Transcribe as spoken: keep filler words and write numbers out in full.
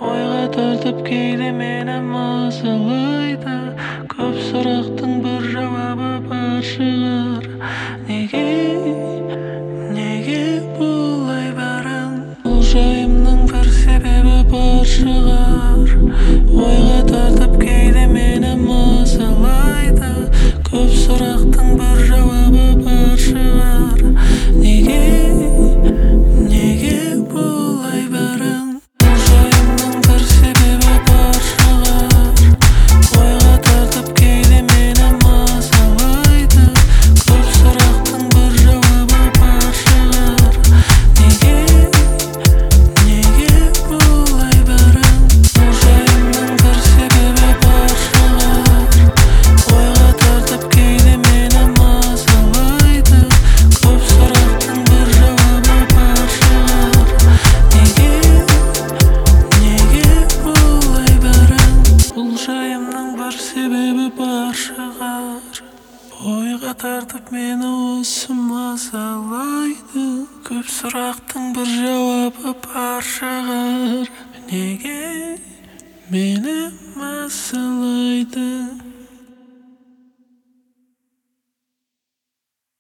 ойға тартып кейде мені мазалайды. Көп сұрақтың бір жауабы бар шығар. Неге, неге бұлай барам? Бұл жайымның бір себебі бар шығар. Ойға тартып кейде мені мазалайды. Көп сұрақтың бір жауабы бар шығар. Неге, неге бұлай барам? Себебі бар шығар. Ойға тартып мені осы мазалайды. Көп сұрақтың бір жауабы бар шығар. Неге мені мазалайды?